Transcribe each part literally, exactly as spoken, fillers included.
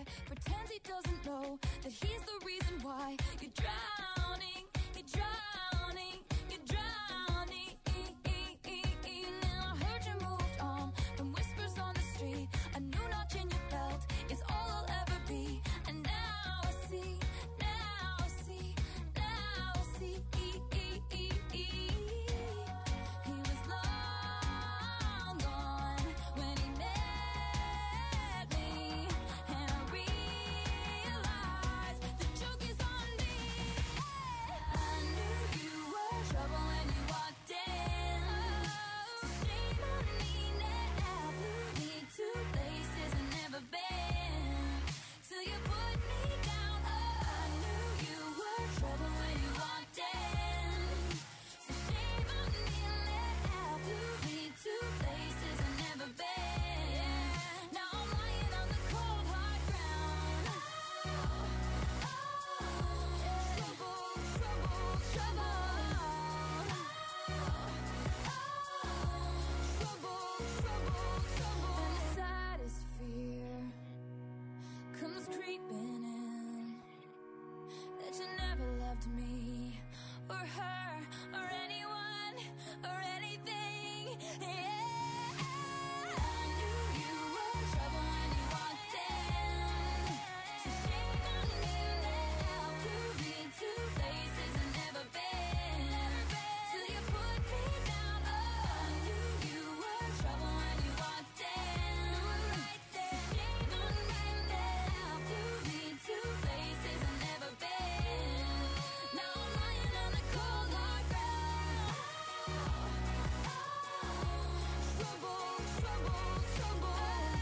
guy pretends he doesn't know that he's the reason why you're drowning, you're drowning, you're drowning. Now I heard you moved on from whispers on the street. A new notch in your belt is all I'll ever be. And now I see, now I see, now I see. He was long gone when he met me, and I realized the joke is on me. I knew you were trouble when you walked in. So shame on me now. Blew me to places I've never been. Till you put me down. I knew you were trouble when you walked in. So shame on me now. Blew me to places I've never been. Now I'm lying on the cold hard ground. Trouble, trouble, trouble. Trouble, trouble, trouble. And the saddest fear comes creeping in, that you never loved me or her or anyone or anything. Yeah. I knew you were trouble when you walked in. So shame on me now. Blew me to places I've never been. Till you put me down. I knew you were trouble when you walked in. Right there. Shame on me now. Blew me to places I've never been. Now I'm lying on the cold hard ground. Trouble, trouble, trouble.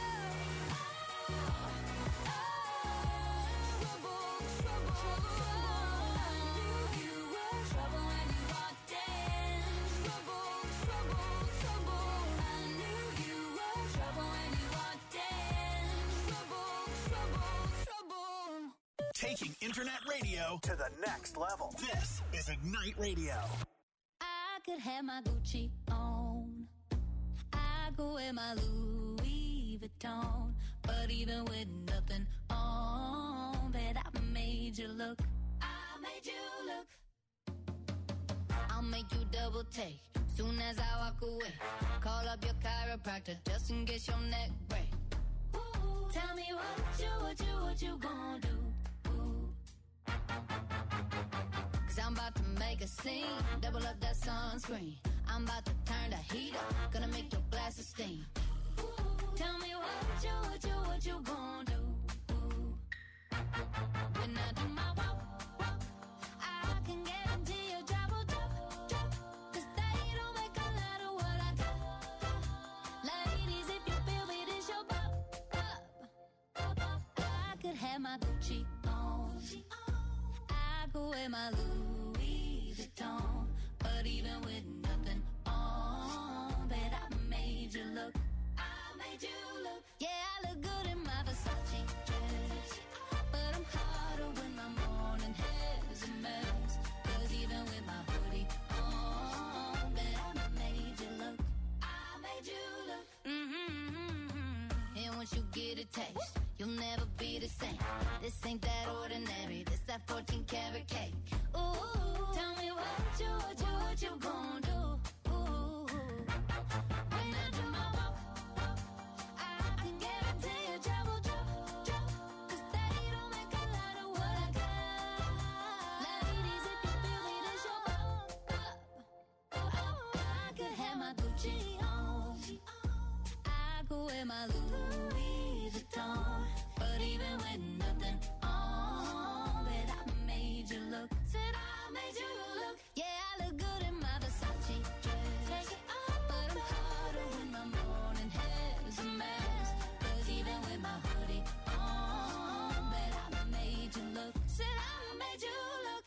Trouble, trouble, trouble. I knew you were trouble when you walked in. Trouble, trouble, trouble. I knew you were trouble when you walked in. Trouble, trouble, trouble. Taking internet radio to the next level. This is Ignite Radio. I could have my Gucci on. I go wear my Louis Vuitton. But even with nothing on, bet I made you look. I made you look. I'll make you double take soon as I walk away. Call up your chiropractor just in case your neck break. Ooh, tell me what you, what you, what you gonna do? Ooh. Cause I'm about to make a scene. Double up that sunscreen. I'm about to turn the heat up. Gonna make your glasses steam. Ooh, tell me what you, what you, what you gonna do? Ooh. When I do my walk, walk, I can guarantee your job will drop, drop. Cause they don't make a lot of what I got, got. Ladies, if you feel me, this your pop, pop, pop, pop. I could have my Gucci on. I go wear my Louis Vuitton. But even with nothing on, bet I made you look. I made you look. Yeah, I look good in my Versace dress. But I'm hotter when my morning hair's a mess. Cause even with my hoodie on, bet I made you look. I made you look. Mm-hmm. And once you get a taste, you'll never be the same. This ain't that ordinary. This that fourteen karat cake. Ooh, tell me what you, what you, what you gon' do? Ooh, when I do my walk, walk, I can guarantee your job will drop, drop. Cause they don't make a lot of what I got. Ladies, if you feel me, this your pop, pop, pop. I could have my Gucci on. I go wear my Louis Vuitton. But even with nothing on, bet I made you look. Said I made you look. Yeah, I look good in my Versace dress. Take it off, but I'm hotter when my morning hair's a mess. Cause even with my hoodie on, bet I made you look. Said I made you look.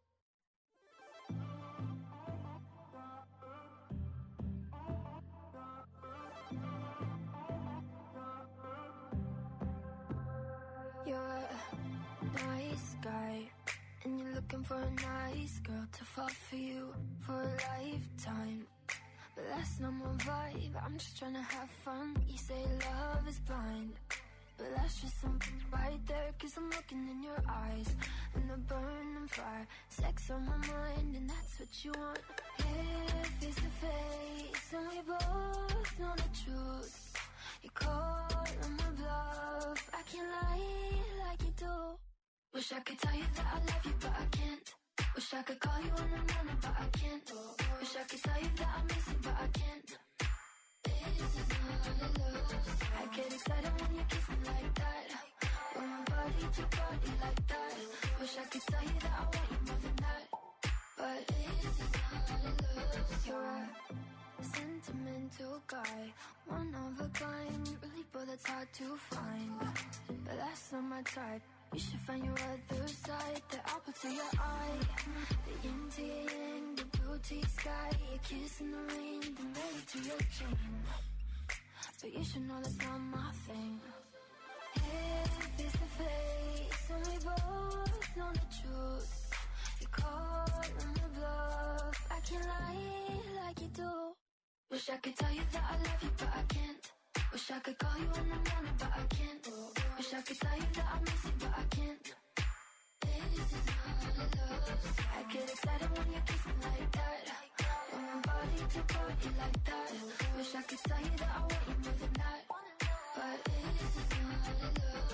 You're a nice guy, and you're looking for a nice girl to fall for you for a lifetime. But that's not my vibe, I'm just trying to have fun. You say love is blind, but that's just something right there. Cause I'm looking in your eyes, and the burning fire. Sex on my mind, and that's what you want. Here, face to face, and we both know the truth. You call on my bluff, I can't lie like you do. Wish I could tell you that I love you, but I can't. Wish I could call you in the morning, but I can't. Wish I could tell you that I miss you, but I can't. This is not love. I get excited when you kiss me like that. When my body to body like that. Wish I could tell you that I want you more than that. But this is not love. You're a sentimental guy, one of a kind, really, but that's hard to find. But that's not my type. You should find your other side, the apple to your eye, the yin to your yang, the blue to your sky, a kiss in the rain, the melody to your chain. But you should know that's not my thing. Here, face to face, and we both know the truth. You call on the bluff, I can't lie like you do. Wish I could tell you that I love you, but I can't. Wish I could call you in the morning, but I can't. Wish I could tell you that I miss you, but I can't. This is not love. I get excited when you kiss me like that. When my body to body like that. Wish I could tell you that I want you more than that. But this is not love.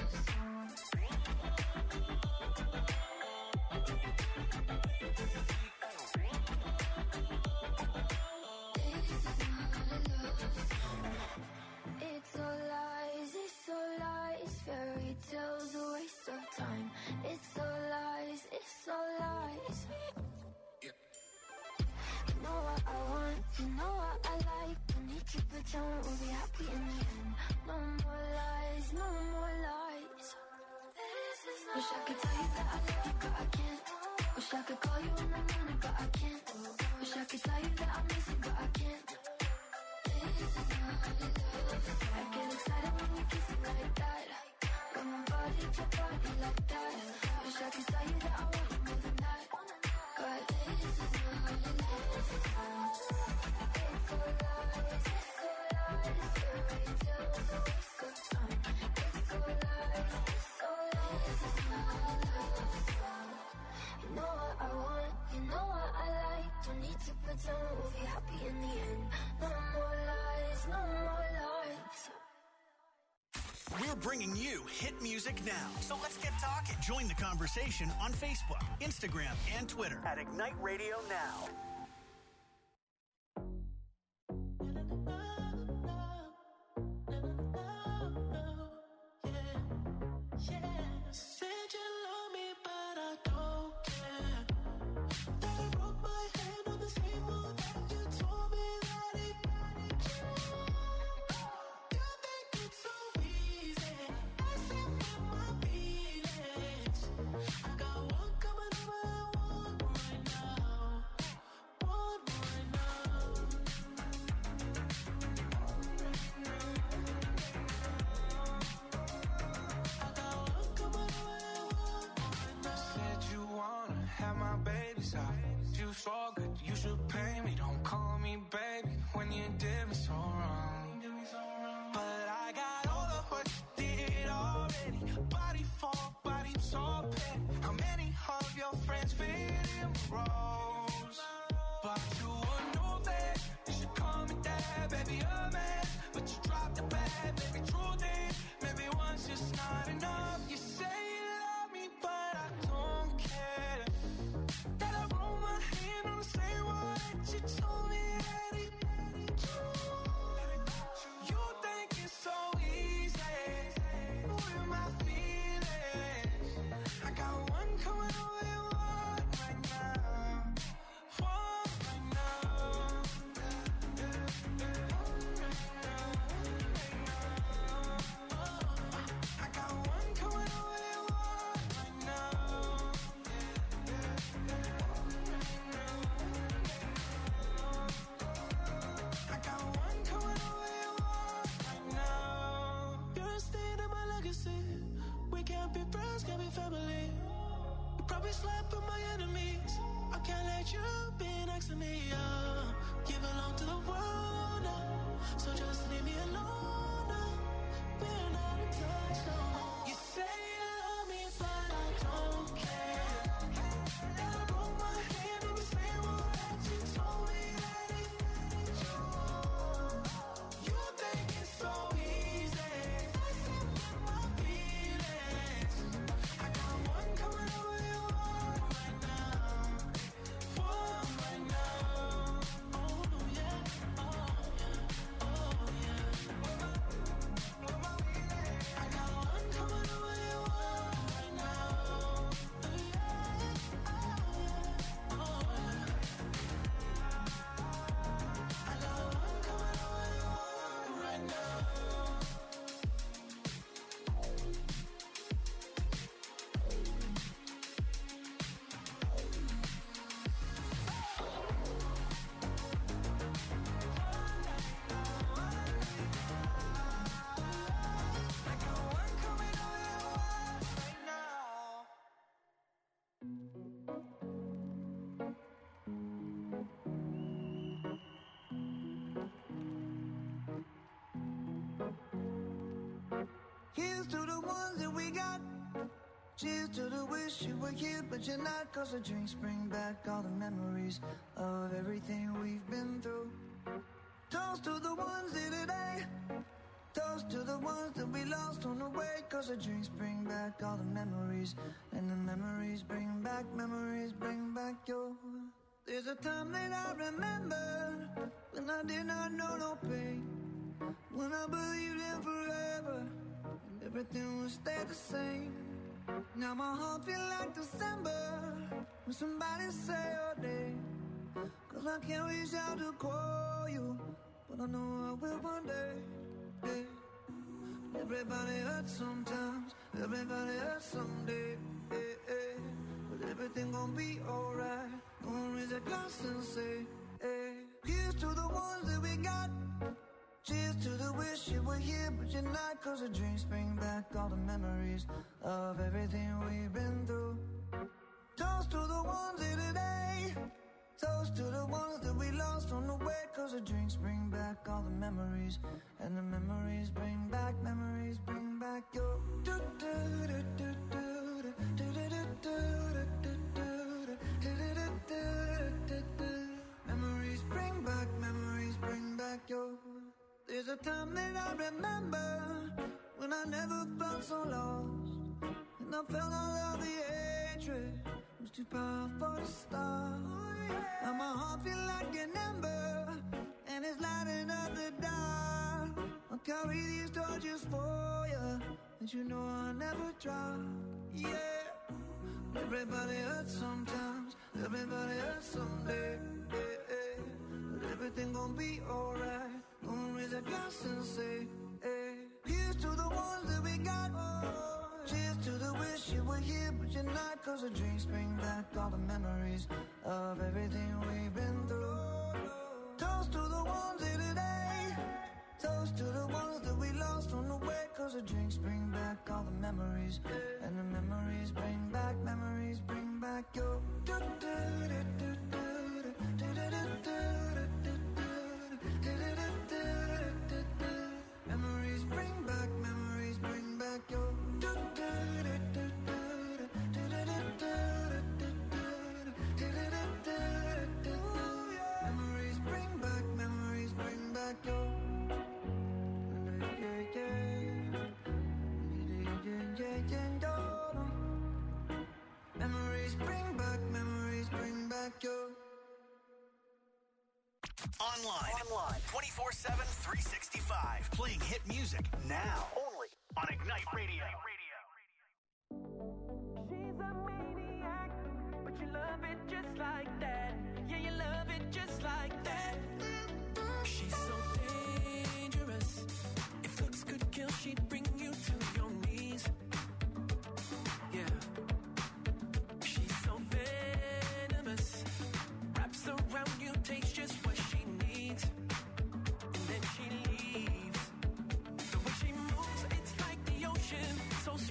It's all lies, it's all lies. Fairy tales, a waste of time. It's all lies, it's all lies. You know what I want, you know what I like. Don't need to pretend we'll be happy in the end. No more lies, no more lies. Wish I could tell you that I love you, but I can't. Wish I could call you in the morning, but I can't. Wish I could tell you that I miss you, but I can't. I get excited when you kiss me like that. When my body to body like that. Wish I could tell you that I want you more than that. But this is not love. It's all lies, it's all lies. Fairy tales, a waste of time. It's all lies, it's all lies. It's not love. You know what I want, you know what I like. Don't need to pretend we'll be happy in the end. No more lies, no more lies. We're bringing you hit music now. So let's get talking. Join the conversation on Facebook, Instagram, and Twitter at Ignite Radio Now. you be next to me, uh, you belong to the world now, so just leave me alone now, we're not in touch now. got. Cheers to the wish you were here, but you're not. Cause the drinks bring back all the memories of everything we've been through. Toast to the ones here today. Toast to the ones that we lost on the way. Cause the drinks bring back all the memories. And the memories bring back, memories bring back your. There's a time that I remember when I did not know no pain. When I believed in forever and everything would stay the same. Now my heart feel like December when somebody say your name. Cause I can't reach out to call you, but I know I will one day. Yeah. Everybody hurts sometimes, everybody hurts someday. Yeah, yeah. But everything gon' be alright. Gonna raise a glass and say, hey. Here's to the ones that we got. Cheers to the wish you were here, but you're not. Cause the drinks bring back all the memories of everything we've been through. Toast to the ones here today. Toast to the ones that we lost on the way. Cause the drinks bring back all the memories. And the memories bring back, memories bring back your. Memories bring back, memories bring back your. There's a time that I remember when I never felt so lost. And I felt all of the hatred was too powerful to stop. Now my heart feel like an ember and it's lighting up the dark. I'll carry these torches for you, and you know I'll never drop. Yeah. Everybody hurts sometimes, everybody hurts someday. Yeah, yeah. But everything gon' be alright. Gonna raise a glass and say, hey. Here's to the ones that we got. Oh, cheers to the wish you were here, but you're not. Cause the drinks bring back all the memories of everything we've been through. Toast to the ones here today. Toast to the ones that we lost on the way. Cause the drinks bring back all the memories. And the memories bring back, memories bring back your. Memories bring back, memories bring back your. Memories bring back, memories bring back your. Memories bring back, memories bring back your. Online, Online. twenty-four seven, three sixty-five. Playing hit music now. Only on Ignite Radio. She's a maniac, but you love it just like that. Yeah, you love it just like that. She's so dangerous. If looks could kill, she'd bring you to your knees. Yeah. She's so venomous. Wraps around you, takes just what she needs. And then she leaves. The way she moves, it's like the ocean. So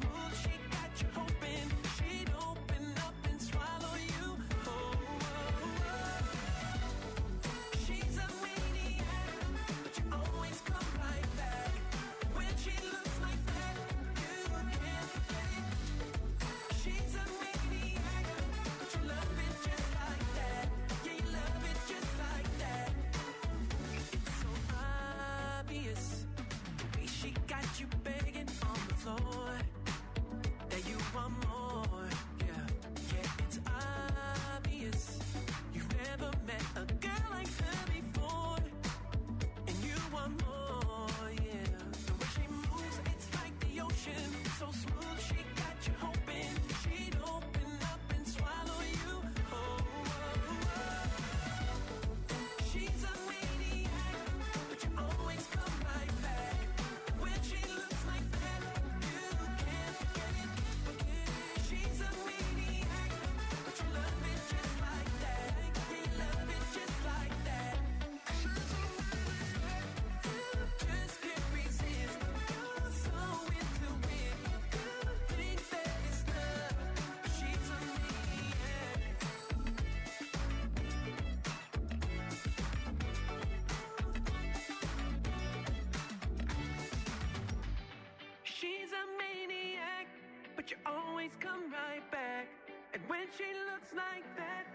but you always come right back. And when she looks like that,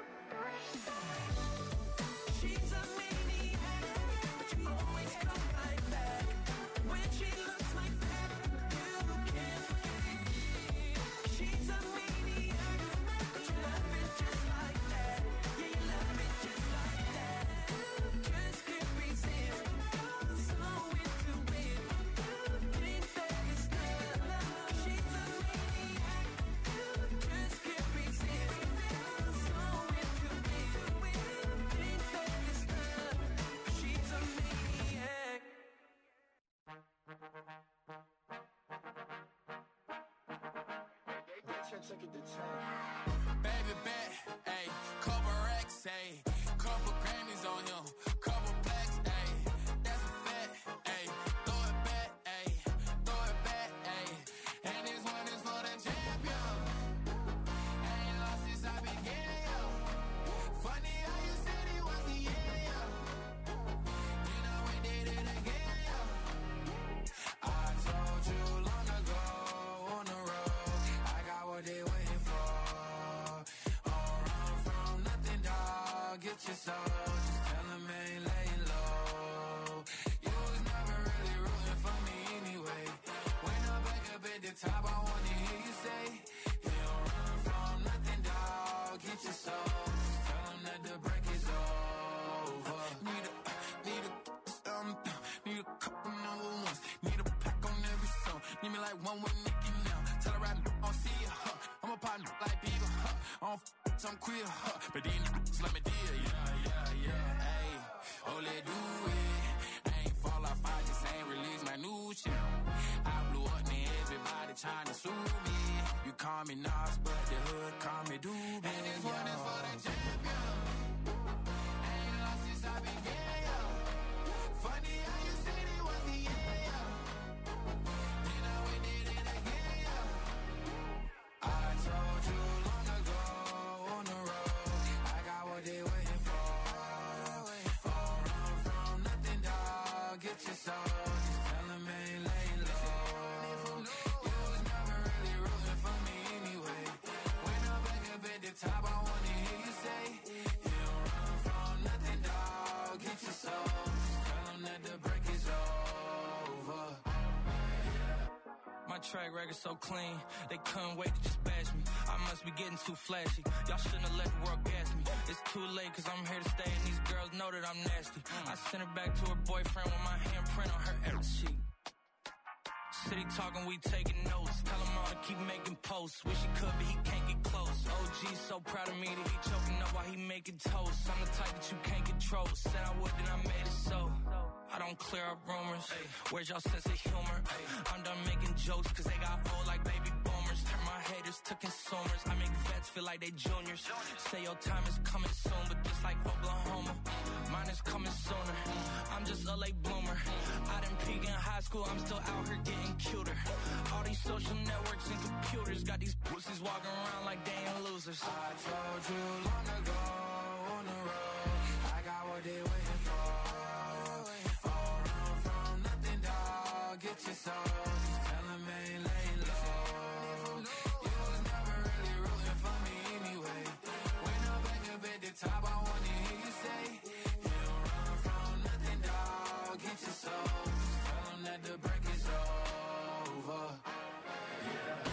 she's a maniac, but you always come right back. When she looks like that, you can't forget. She's a maniac, but you love it just like that. Yeah, you love it just like that. Just can't resist. You're so into it. Think that it's love. She's a maniac. Just can't resist. You're so into it. Think that it's love. She's a maniac. Baby bet, ayy, couple racks, ayy, couple Grammys on him, couple blacks, ayy, that's a fact, ayy, throw it back, ayy, throw it back, ayy, and this one is for the champion. Ain't lost since I began, yo. Funny how you said it was the end, yo. You know we did it again, yo. I told you long ago on the road, I got what they waiting for. Don't run from nothing, dog. Get your soul. Just tell them ain't laying low. You was never really rooting for me anyway. When I'm back up at the top, I wanna hear you say, you don't run from nothing, dog. Get your soul. Just tell them that the break is over. Need a, need a, um, need a couple number ones. Need a pack on every song. Need me like one with Nicki now. Tell her I don't see ya, huh. I'm a partner like Bieber, huh. I don't f*** some queer, huh. But these niggas let me deal, yeah, yeah, yeah. Ayy, oh, let do it. I ain't fall off, I just ain't release my new shit. I blew up, and everybody trying to sue me. You call me Nas, but the hood call me Doobie. And this one is for the champion. Ain't lost since I began, yo. Funny how you said it was the end, yo. You know we did it again, yo. I told you long ago on the road, I got what they waiting for. Don't run from nothing, dog. Get your soul. Just tell them ain't laying low. You was never really rooting for me anyway. When I'm back up at the top, I wanna hear you say, you don't run from nothing, dog. Get your soul. Just tell them that the break is over. My track record so clean, they couldn't wait to just bash me. I must be getting too flashy. Y'all shouldn't have let the world gas me. It's too late cause I'm here to stay and these girls know that I'm nasty. I sent her back to her boyfriend with my handprint on her every sheet. City talking, we taking notes. Tell him all to keep making posts. Wish he could, but he can't get close. O G's so proud of me that he choking up while he making toast. I'm the type that you can't control. Said I would, then I made it so. I don't clear up rumors. Where's y'all sense of humor? I'm done making jokes cause they got old like baby boomers. Turn my haters to consumers. I make vets feel like they juniors. Say your time is coming soon, but just like Oklahoma, mine is coming sooner. I'm just a late bloomer. I didn't peak in high school, I'm still out here getting cuter. All these social networks and computers got these pussies walking around like they ain't losers. I told you long ago on the road, I got what they waiting for. Don't run from nothing, dog. Get your soul. Just tell them ain't laying low. You was never really rooting for me anyway. When I'm back up at the top, I wanna hear you say, you don't run from nothing, dog. Get your soul. Just tell them that the break is over. Yeah.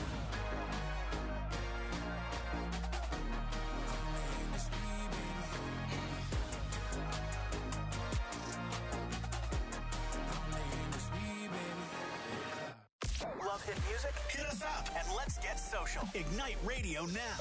Love hit music? Hit us up and let's get social. Ignite Radio now.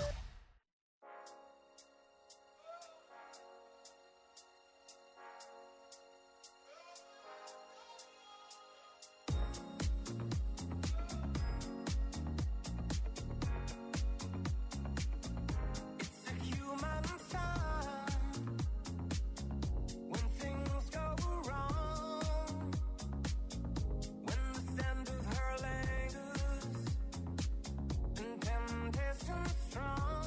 It's a human sign when things go wrong. When the scent of her lingers and temptation strong.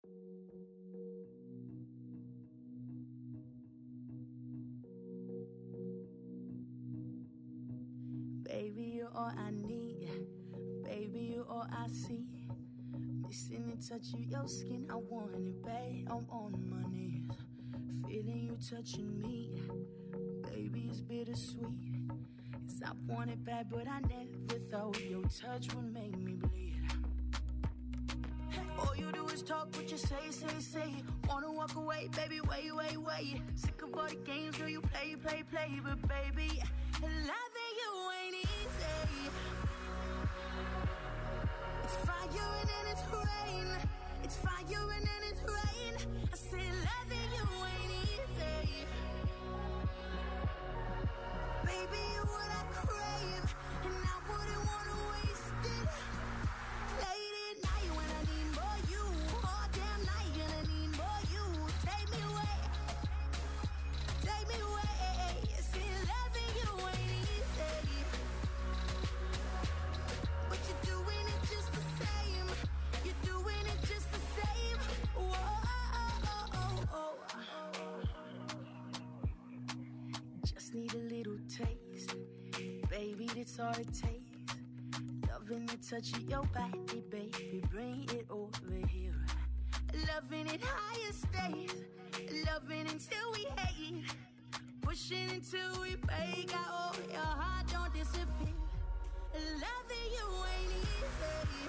Baby, you're all I need. Baby, you're all I see. Missing the touch of your skin, I want it, babe. I'm on my knees, feeling you touching me. Baby, it's bittersweet. 'Cause I want it bad, but I never thought your touch would make me bleed. All you do is talk what you say, say, say. Wanna walk away, baby, wait, wait, wait. Sick of all the games where you play, play, play. But baby, loving you ain't easy. It's fire and then it's rain. It's fire and then it's rain. I say loving you ain't easy. Baby, you're what I crave, and I wouldn't wanna waste it. Late at night when I need more you, all damn night and I need more you. Take me away, take me away. See, loving you ain't easy, but you're doing it just the same. You're doing it just the same. Whoa, oh, oh, oh. Just need a little taste, baby, that's all it takes. Loving the touch of your body, baby, bring it over here. Loving it higher stays, loving until we hate, pushing until we break out. Oh, your heart don't disappear. Loving you ain't easy.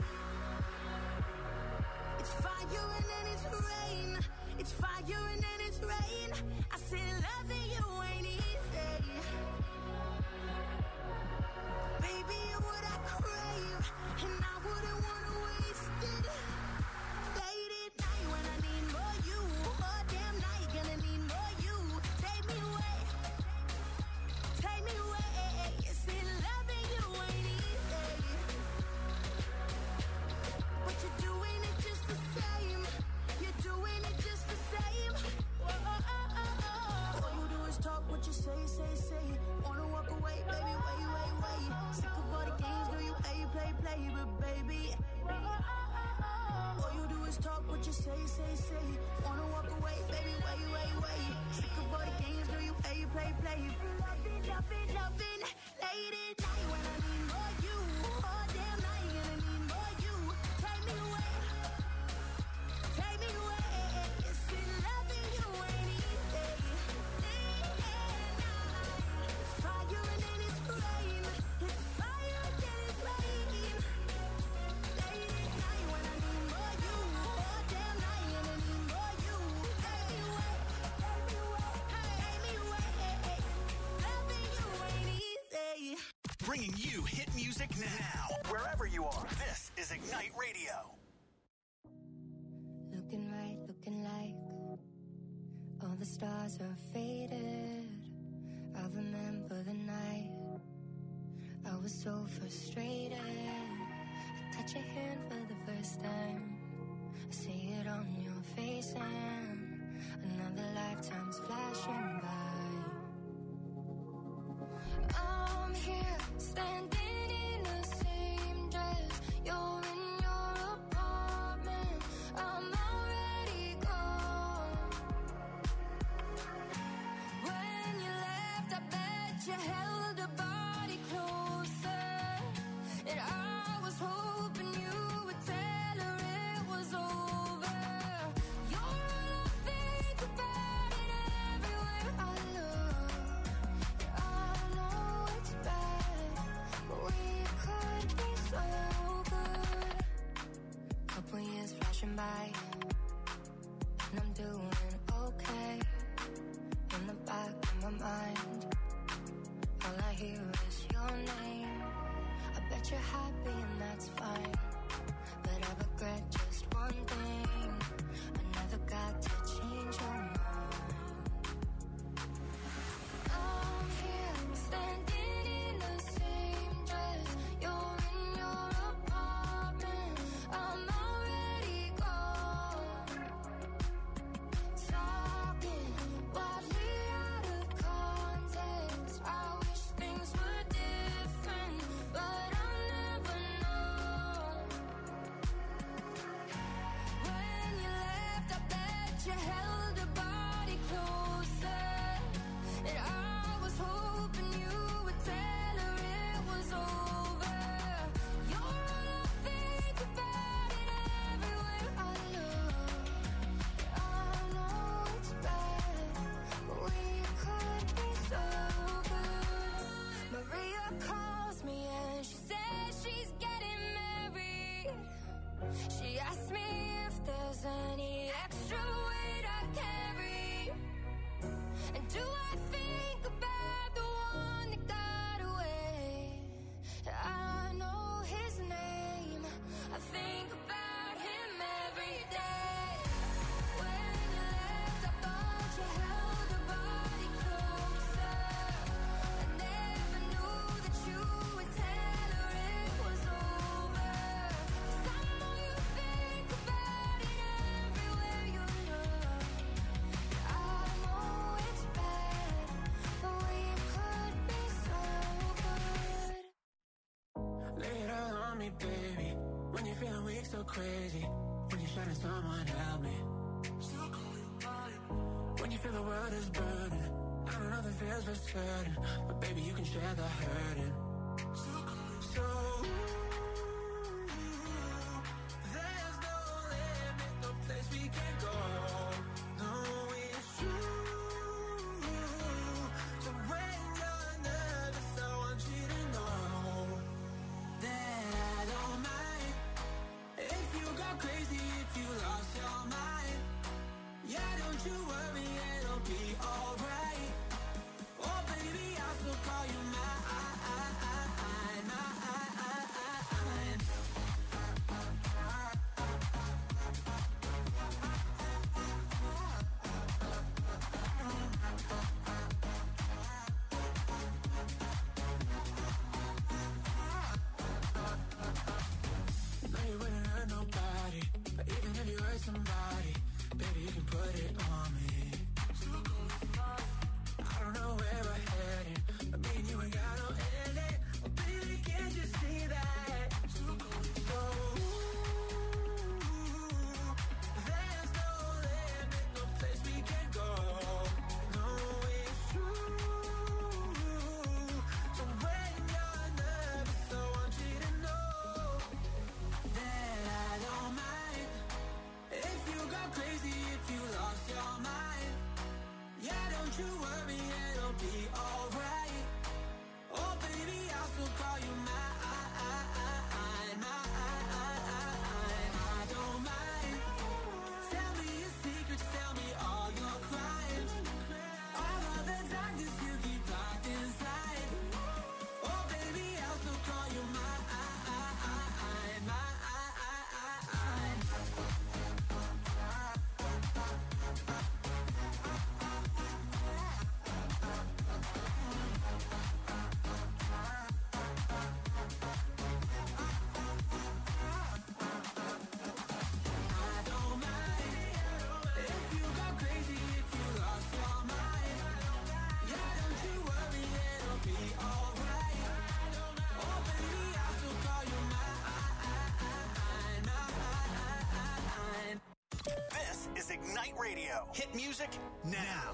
It's fire and then it's rain. It's fire and then it's rain. I said loving you ain't easy. Baby, you're what I crave, and I wouldn't wanna waste it. Late at night when I need more you, all damn night gonna need more you. Take me away, take me away. See, loving you ain't easy, but you're doing it just the same. You're doing it just the same. Whoa, oh, oh, oh. All you do is talk what you say, say, say. Wanna walk away, baby, wait, wait, wait. Sick of all the games, girl, you play, play, play. But baby, all you do is talk what you say, say, say. Wanna walk away, baby, wait, wait, wait. Sick of all the games, girl, you play, play, play. Loving, loving, loving. Late at night when I need more you, all damn night and I need more you. Take me away, take me away. See, loving you ain't easy. It's fire and then it's rain. It's fire and then it's rain. Late at night when I need more you, all damn night and I need more you. Take me away, take me away, take me away. Loving you ain't easy. Bringing you hit music now, wherever you are. This is Ignite Radio. Looking right, looking like all the stars are faded. I remember the night I was so frustrated. I touch your hand for the first time. I see it on your face and another lifetime's flashing by. I'm here standing in the same dress. You're in your apartment. I'm already gone. When you left, I bet you held a body closer. And I was hoping you would tell her it was over. You're all I think about it everywhere I look. And I know it's bad, but we could be so good. Couple years flashing by, and I'm doing okay. In the back of my mind, all I hear is your name. I bet you're happy and that's fine, but I regret just one thing. I never got to change your mind. I'm here standing in the same dress. You're in your apartment. I'm already gone. Talking wildly out of context. I wish things were different, but I'll never know. crazy when you're shouting someone help me. Still calling mine. When you feel the world is burning, I don't know the feels for certain, but baby you can share the hurting. Still calling. So there's no limit, no place we can go. No, it's true. So when you're nervous, I want you to know that I don't mind if you go crazy, if you lost your mind. Yeah, don't you worry, it'll be alright. Oh baby, I'll still call you mine. Somebody, baby, you can put it on me. I don't know where we're heading, but me and you ain't got no ending. Oh, baby, can't you see that? So, there's no limit, no place we can go. No, it's true. So when you're nervous, I want you to know that I don't mind if you go crazy, if you lost your mind. Yeah, don't you worry, it'll be alright. Oh baby, I'll still call you mine. I don't mind. Tell me your secrets, tell me all your crimes. All of the darkness you keep locked inside. Oh baby, I'll still call you mine. Ignite Radio. Hit music now.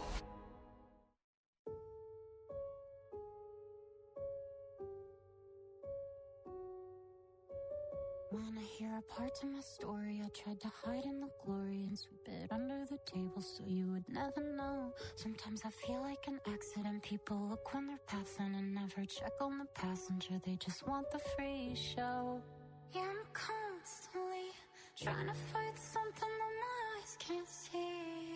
Wanna hear a part of my story? I tried to hide in the glory and sweep it under the table so you would never know. Sometimes I feel like an accident. People look when they're passing and never check on the passenger. They just want the free show. Yeah, I'm constantly trying to fight something that my eyes can't see.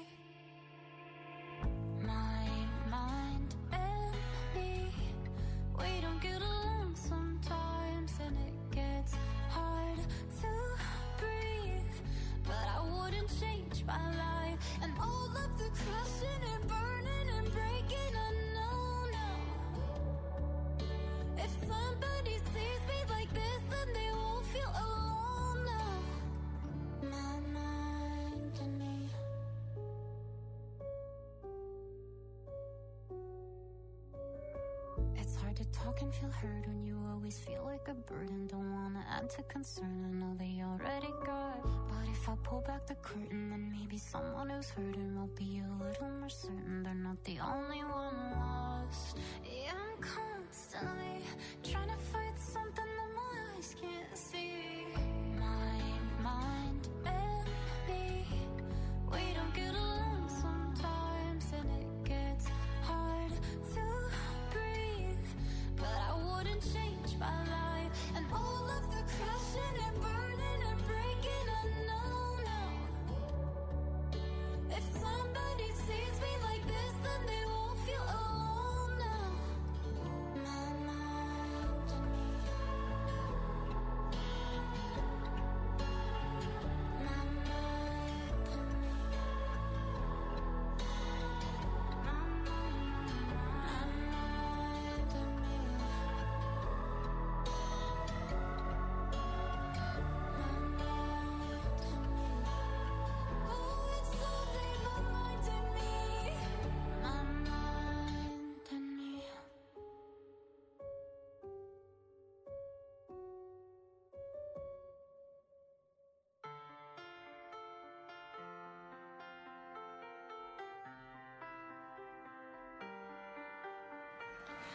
My mind and me, we don't get along sometimes, and it gets hard to breathe. But I wouldn't change my life, and all of the crashing and burning and breaking, I know now. If somebody sees me like this, then they won't feel alone now. My mind and me. It's hard to talk and feel heard when you always feel like a burden. Don't wanna add to concern, I know they already got. But if I pull back the curtain, then maybe someone who's hurting will be a little more certain they're not the only one lost. Yeah, I'm constantly trying to fight something that my eyes can't see. My mind and me, we don't get along sometimes, and it gets hard to breathe. But I wouldn't change my life, and all of the crashing and burning and breaking, I know now. If somebody sees me like this, then they won't feel alone now. My mind and me.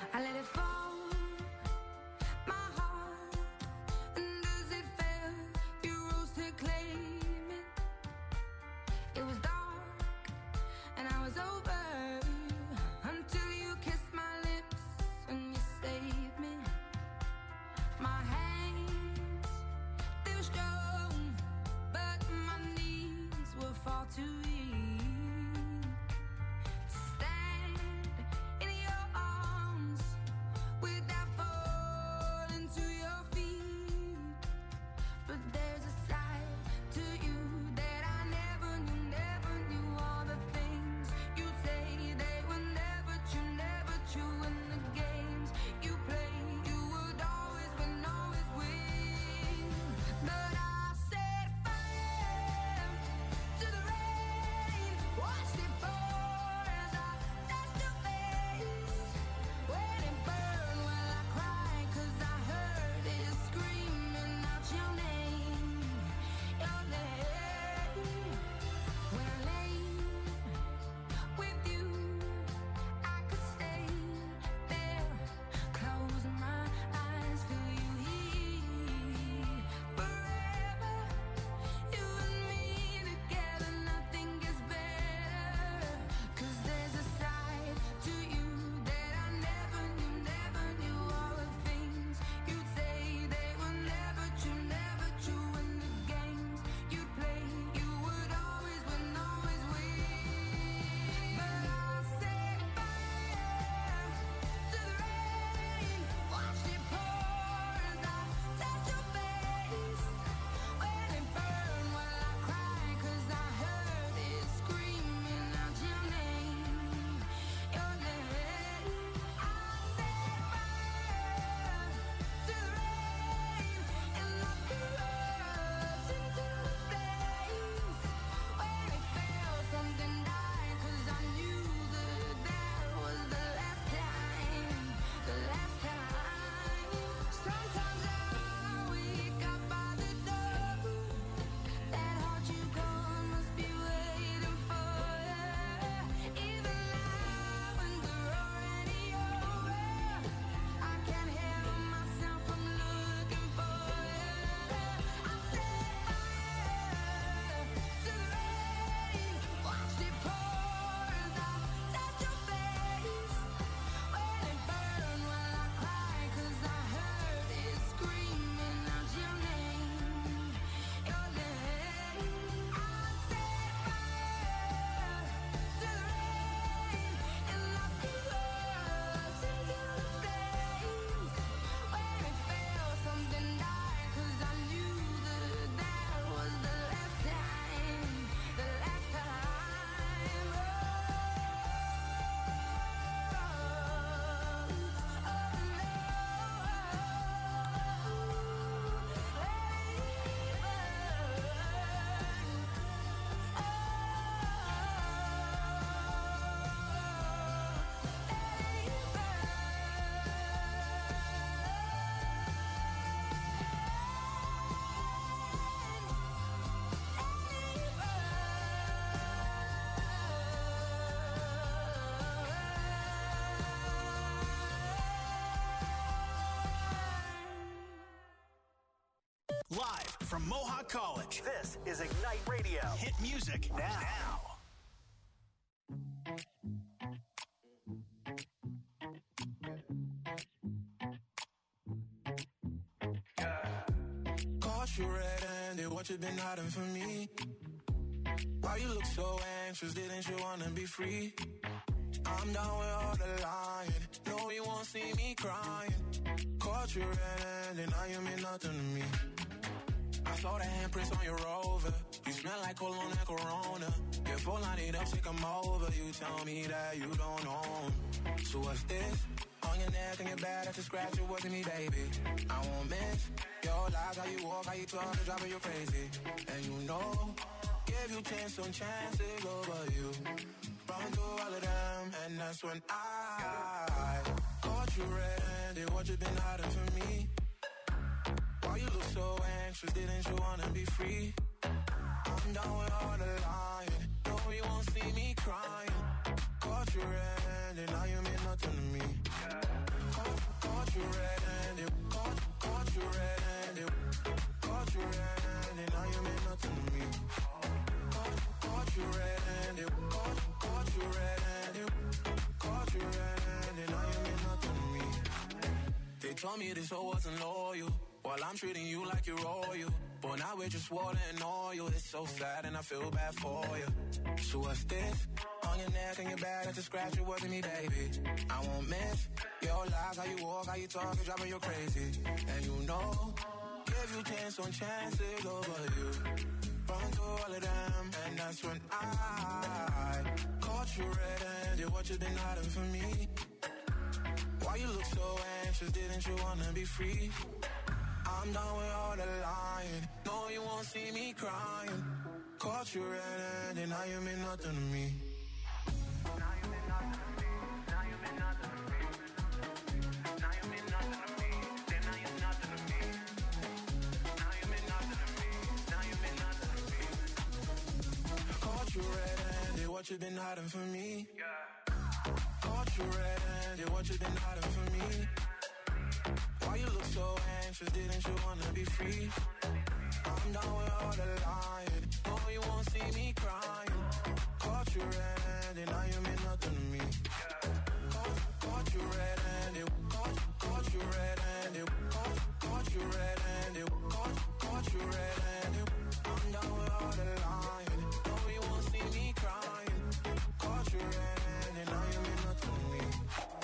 I let it fall, my heart. And as it fell, you rose to claim it. It was dark, and I was over until you kissed my lips and you saved me. My hands, they were strong, but my knees were far too weak to stand in your arms without falling to your feet. But there's a side to you that I never knew, never knew. All the things you say, they were never true, never true. In the games you play, you would always win, always win. But I set fire to the rain, watched it pour as I touched your face. When it burned, well I cried 'cause I heard it screaming out your name, your name. When I lay with you, I could stay there, close my eyes, feel you here forever. You and me together, nothing gets better. 'Cause there's a side to you that I never knew, never knew. All the things you'd say, they were never true, never true. In the games you play, you would always win, always win. But I set fire to the rain, watched it pour as I touched your face. When it burned, well I cried 'cause I heard it screaming out your name, your name. I set fire to the rain and locked the rose into the flames. When it fell, something died 'cause I knew that that was the last time, the last time. Sometimes I wake up by the door, that heart you gone must be waiting for you. Even now when we're already over, I can't help myself from looking for you. I set fire to the rain, watched it pour as I touched your face. When it burned, well I cried 'cause I heard it screaming out your name, your name. I set fire to the rain and locked the rose into the flames. When it fell, something died 'cause I knew that that was the last time, the last time. Live from Mohawk College, this is Ignite Radio. Hit music now. Caught you red-handed, what you been hiding from me? Why you look so anxious, didn't you wanna be free? I'm down with all the lying, no you won't see me crying. Caught you red-handed, now you mean nothing to me. I saw the handprints on your Rover, you smell like cologne and Corona. Get full lined up, sick I'm over, you tell me that you don't know. So what's this? On your neck and your back, that's a scratch, it wasn't me, baby. I won't miss your lies, how you walk, how you talk, it's driving you crazy. And you know, give you chance on chances over you. Run through all of them, and that's when I caught you red-handed, what you been hiding from me? Why you look so anxious, didn't you wanna be free? I'm down with all the lying, no you won't see me crying. Caught you red-handed, now you mean nothing to me. caught you red-handed, caught, caught you red-handed, caught you red-handed, now you mean nothing to me. Caught, caught you red-handed, caught, caught you red-handed, caught you red-handed, now you mean nothing to me. They told me this hoe wasn't loyal, while I'm treating you like you're royal. But now we're just water and oil. It's so sad and I feel bad for you. So what's this? On your neck and your back, that's a scratch, it wasn't me, baby. I won't miss your lies, how you walk, how you talk, it's driving you crazy. And you know, give you chance on chances over you. Run through all of them, and that's when I caught you red-handed, what you been hiding from me? Why you look so anxious, didn't you wanna be free? I'm done with all the lying, no you won't see me crying. Caught you red-handed, now you mean nothing to me. Now you mean nothing to me, now you mean nothing to me. Now you mean nothing to me, then now you're nothing to me. Now you mean nothing to me, now you mean nothing to me. Caught you red-handed, what you been hiding from me? Caught you red-handed, what you been hiding from me? Why you look so anxious, didn't you wanna be free? I'm done with all the lying, no you won't see me crying. Caught you red-handed, now you mean nothing to me. Caught, caught you red-handed, caught, caught you red-handed, caught, caught you red-handed, caught, caught you red-handed. I'm done with all the lying, no you won't see me crying. Caught you red-handed, now you mean nothing to me.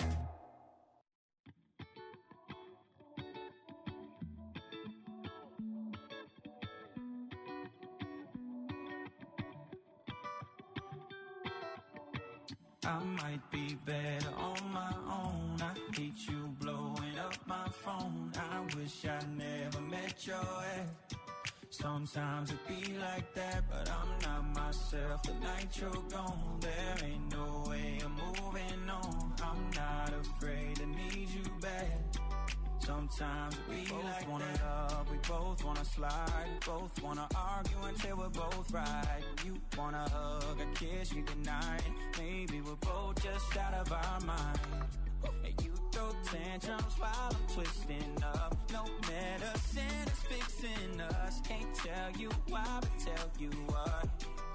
I might be better on my own. I hate you blowing up my phone. I wish I never met your ex. Sometimes it be like that, but I'm not myself the night you're gone. There ain't no way I'm moving on. I'm not afraid to need you back. Sometimes we both like wanna that. Love, we both wanna slide, we both wanna argue until we're both right. You wanna hug, a kiss, you deny it. Maybe we're both just out of our mind. And you throw tantrums while I'm twisting up. No medicine is fixing us. Can't tell you why, but tell you what.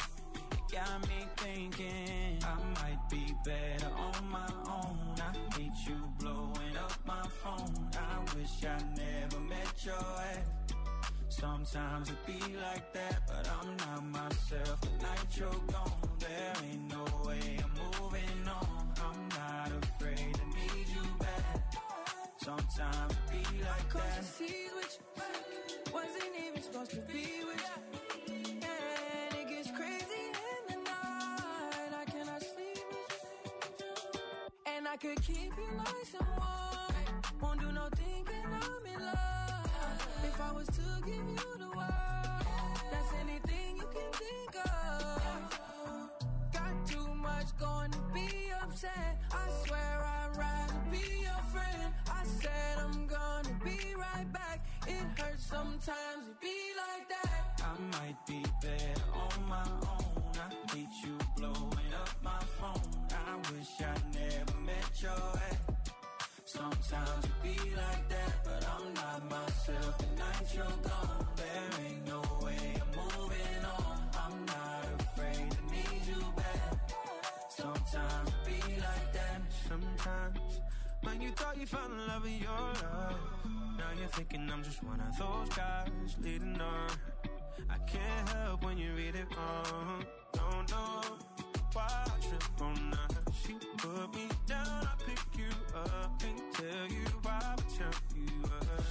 It got me thinking I might be better on my own. I hate you blowing up my phone. I wish I never met your ex. Sometimes it be like that, but I'm not myself the night you're gone. There ain't no way I'm moving on. I'm not afraid to need you back. Sometimes it be like Cause that. you see with you, wasn't even supposed to be with you. And it gets crazy in the night. I cannot sleep with you. And I could keep you nice and warm. Won't do no thinking I'm in love. If I was to give you the world, that's anything you can think of. Got too much going to be upset. I swear I'd rather be your friend. I said I'm gonna be right back. It hurts sometimes to be like that. I might be better on my own. I hate you blowing up my phone. I wish I never met your ex. Sometimes it be like that, but I'm not myself the night you're gone. There ain't no way I'm moving on. I'm not afraid to need you back. Sometimes it be like that. Sometimes when you thought you found the love of your life, now you're thinking I'm just one of those guys leading on. I can't help when you read it wrong. Don't know why I trip on that. She put me down, I pick you up. Can't tell you why, but tell you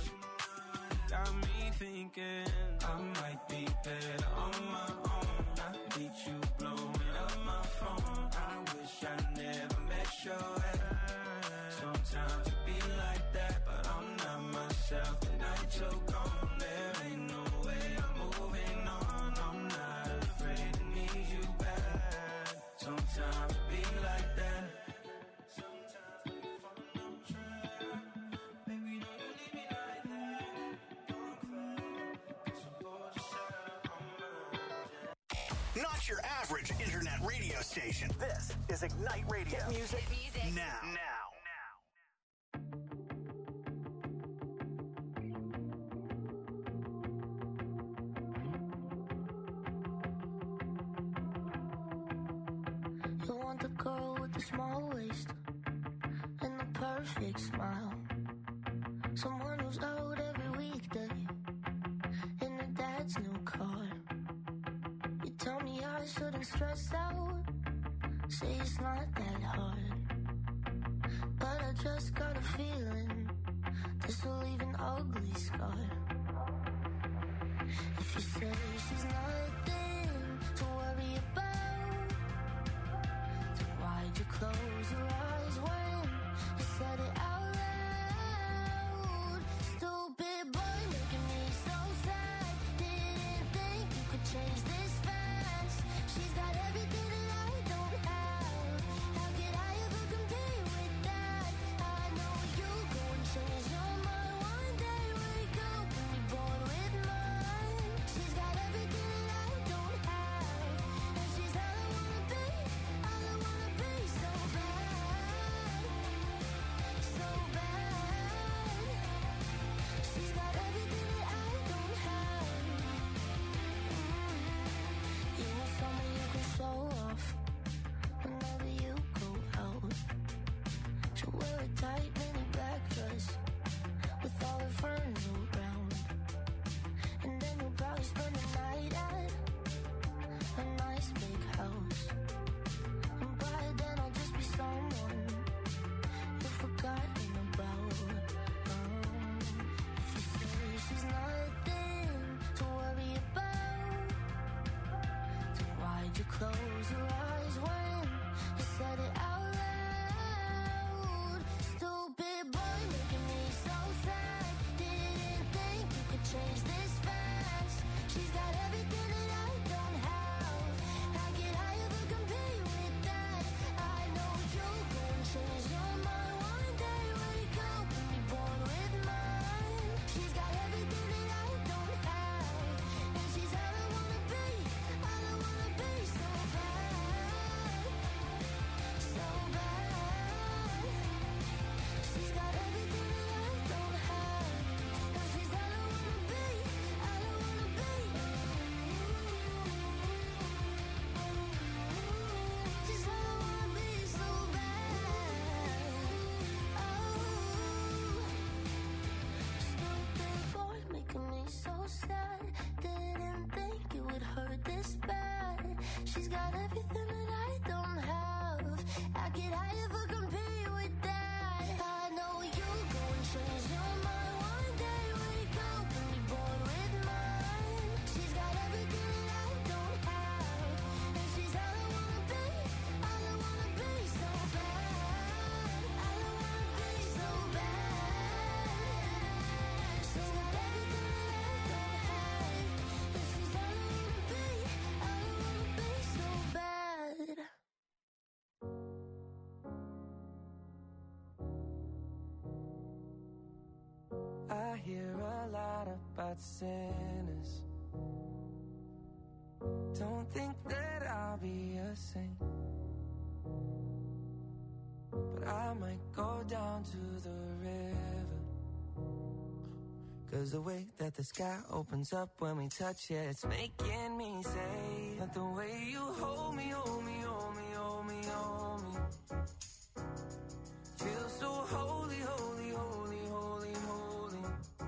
up. Got me thinking I might be better on my own. I hate you blowing up my phone. I wish I never met your ex. Sometimes it be like that, but I'm not myself the night you're gone. There ain't no way I'm moving on. I'm not afraid to need you back. Sometimes it be like that. Sometimes we fall on track. Baby, don't you leave me like that. Don't cry, 'cause I'm bored just out on my. Not your average internet radio station. This is Ignite Radio. Hit music, Hit music. now. Now. small waist and the perfect smile. Someone who's out every weekday in her dad's new car. You tell me I shouldn't stress out, say it's not that hard. But I just got a feeling this will leave an ugly scar. If you say she's nothing to worry about, then why'd you close your eyes when you said it out loud? Stupid boy making me so sad. Didn't think you could change this fast. She's got everything that I don't have. How could I ever compete with that? I know you go and change your mind one day. Wake up and be bored with mine. She's got everything that I don't have, and she's all I wanna be, all I wanna be. So bad, so bad. She's got everything that I don't have. You want someone you can show off whenever you go out. She'll wear a tight mini black dress with all her friends around, and then you'll probably spend the night at a nice big house. And by then I'll just be someone you've forgotten about. Um, if you say she's nothing to worry about, then why'd you close your eyes when you said it out loud? Stupid boy making me so sad. Didn't think you could change this fast. She's got everything that I don't have. How could I ever compete with that? I know you'll go and change your mind one day. Wake up and be bored with mine. She's got everything that I don't have, and she's all I wanna be, all I wanna be. So bad, so bad. She's got everything that I don't have, and she's all I wanna be, all I wanna be. She's all I wanna be, so bad. Oh, stupid boy making me so sad. Didn't think it would hurt this bad. She's got everything that I don't have. How could I ever compete with that? I know you'll go and change your mind one day. Wake up and be bored with mine. She's got everything that I don't have, and she's all I wanna be, all I wanna be. So bad, all I wanna be. So bad. She's got everything that I don't have, and she's all I wanna be, all I wanna be. So bad. I hear a lot about sinners. Don't think that I'll be a saint, but I might go down to the river. Cause the way that the sky opens up when we touch it, it's making me say that the way you hold me, hold me, hold me, hold me, hold me, feels so holy, holy, holy, holy, holy.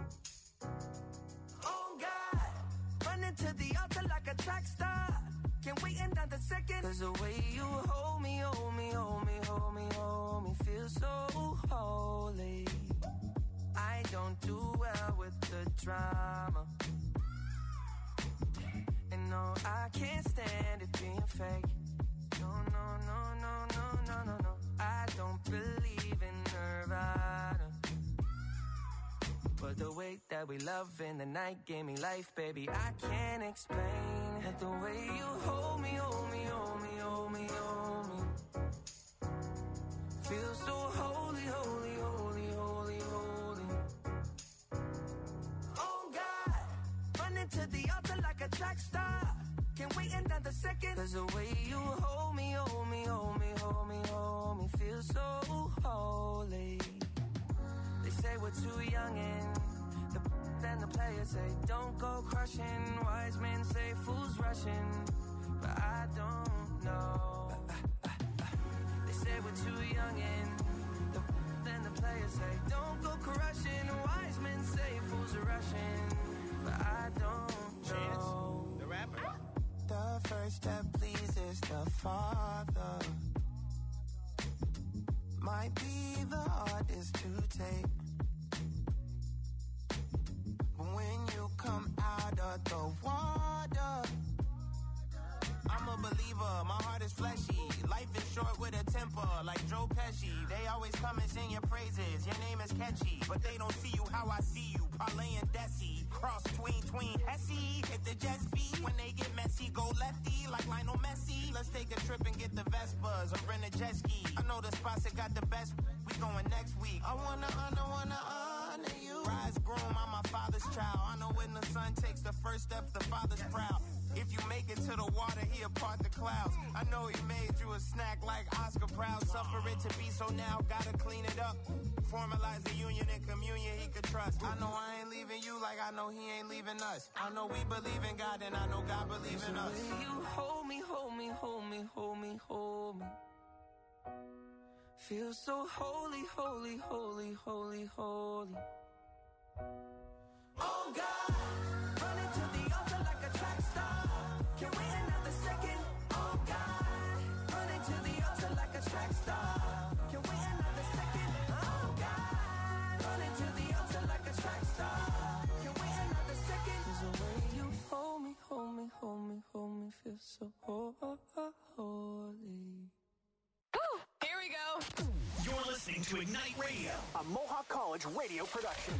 Oh God, running to the altar like a track star. Can't wait another second. Cause the way you hold me, hold me, hold me, hold me, hold me, feels so holy. I don't do well with the drama, and no, I can't stand it being fake. No, no, no, no, no, no, no, no. I don't believe in Nirvana, but the way that we love in the night gave me life, baby. I can't explain that the way you hold me, hold me, hold me, hold me, hold me, feels so holy, holy, holy, holy, holy. Oh God, running to the altar like a track star. Can't wait another second. Cause the way you hold me, hold me, hold me, hold me, hold me, feels so holy. They say we're too young and the then the players say don't go crushing. Wise men say fools rushing, but I don't know. They say we're church that pleases the Father might be the hardest to take. But when you come out of the water, I'm a believer, my heart is fleshy. Life is short with a temper, like Joe Pesci. They always come and sing your praises, your name is catchy. But they don't see you how I see you, Parlay and Desi. Cross tween, tween, Hesse. Hit the jet speed, when they get messy, go lefty, like Lionel Messi. Let's take a trip and get the Vespas, or rent a jet ski. I know the spots that got the best, we going next week. I wanna honor, wanna honor you. Rise groom, I'm my father's child. I know when the son takes the first step, the father's proud. If you make it to the water, he'll part the clouds. I know he made you a snack like Oscar Proud. Suffer it to be, so now gotta clean it up. Formalize the union and communion he could trust. I know I ain't leaving you like I know he ain't leaving us. I know we believe in God and I know God believes in us. You hold me, hold me, hold me, hold me, hold me. Feel so holy, holy, holy, holy, holy. Oh God, running to the altar like a track star. Can wait another second. Oh God, running to the altar like a track star. Can wait another second. Oh God, running to the altar like a track star. Can wait another second. There's a way you hold me, hold me, hold me, hold me. Feel so holy. Ooh, here we go. You're listening to Ignite Radio, a Mohawk College radio production.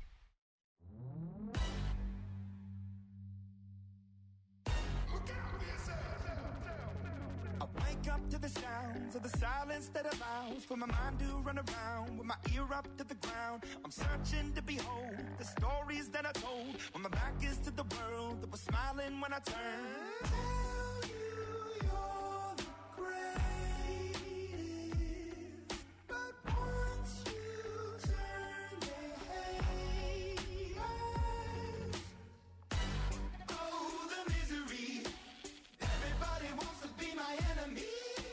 Wake up to the sounds of the silence that allows for my mind to run around with my ear up to the ground. I'm searching to behold the stories that I told when my back is to the world that was smiling when I turned. Tell you you're the greatest, but once you turn, they hate us. Oh, the misery. Everybody wants to be my enemy.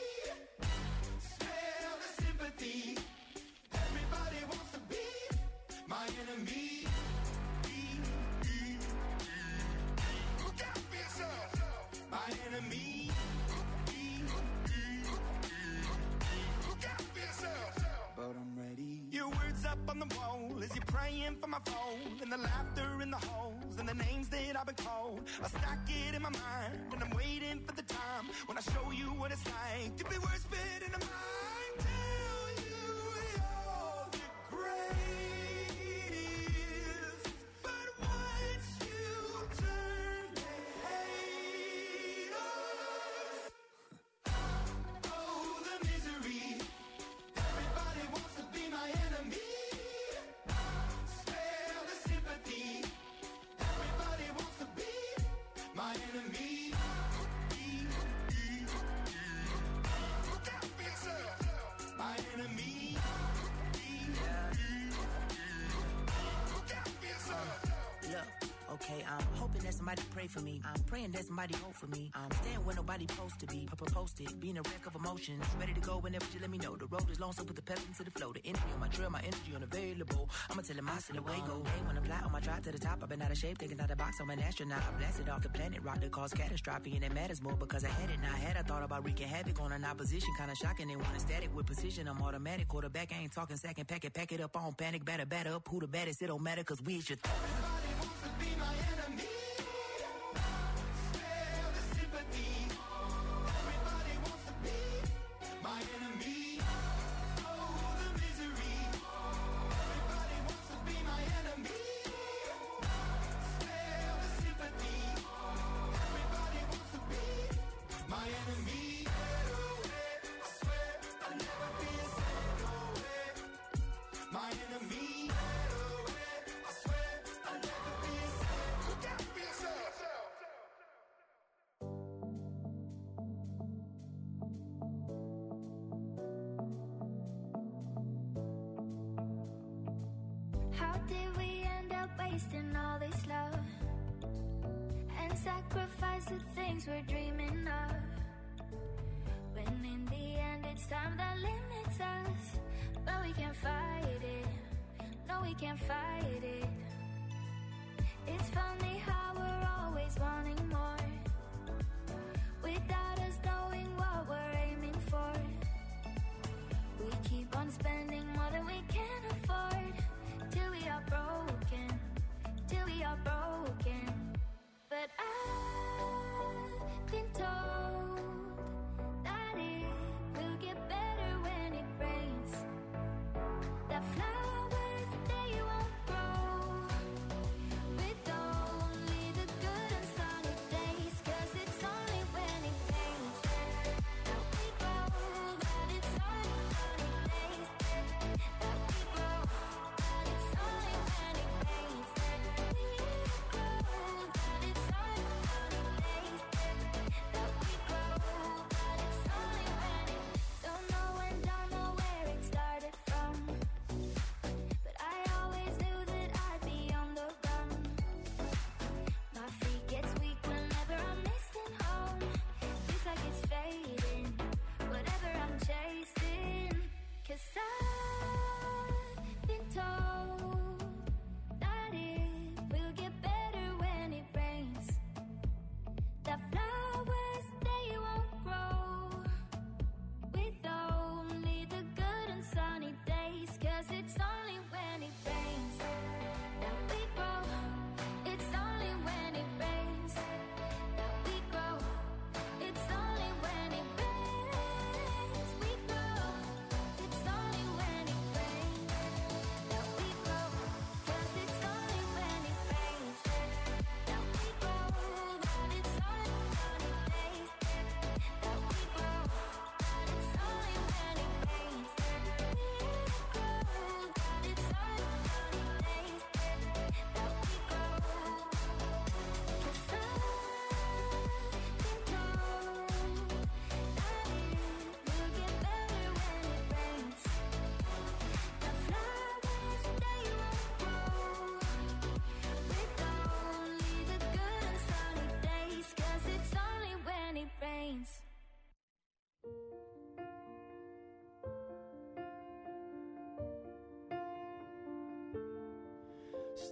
Smell the sympathy. Everybody wants to be my enemy. Look out for yourself. My enemy. Look out for yourself. But I'm ready. Your words up on the wall as you're praying for my phone, and the laughter in the halls and the names that I've been called. I stack it in my mind and I'm waiting for the time when I show you what it's like to be worse fit in a mind. Tell you you're the greatest, but once you turn, they hate us. Oh, the misery. Everybody wants to be my enemy. Spare the sympathy. Everybody wants to be my enemy. Look out for yourself. My enemy. Look out for yourself. Look, okay, I'm hoping that somebody pray for me. I'm praying that somebody hope for me. I'm staying where nobody supposed to be. Papa posted, being a wreck of emotions. Ready to go whenever you let me know. The road is long, so put the pedal into the flow. The energy on my trail, my energy unavailable. I'ma tell him I still away go. Hey, when I fly on my drive to the top, I've been out of shape, taking out the box. I'm an astronaut. I blasted off the planet, rock that caused catastrophe, and it matters more because I had it. Now I had I thought about wreaking havoc on an opposition, kinda shocking. They want a static with precision. I'm automatic. Quarterback, I ain't talking second. Pack it, pack it up on panic. Batter, batter up. Who the baddest? It don't matter because we is your th- Everybody wants to be my enemy. Spare the sympathy. Everybody wants to be my enemy. Oh, the misery. Everybody wants to be my enemy. Spare the sympathy. Everybody wants to be my enemy. I swear I'll never be a second away. My enemy. I swear I'll never be a second. Look out for yourself. How did we end up wasting all this love and sacrifice the things we're dreaming of? When in the end it's time that limits us, but we can't fight it. No, we can't fight it. It's funny how we're always wanting more.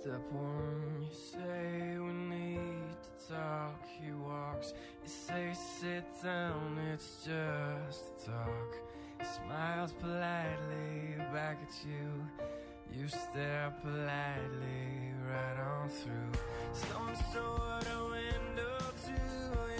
Step one, you say we need to talk. He walks, you say sit down, it's just talk. He smiles politely back at you. You stare politely right on through some sort of window to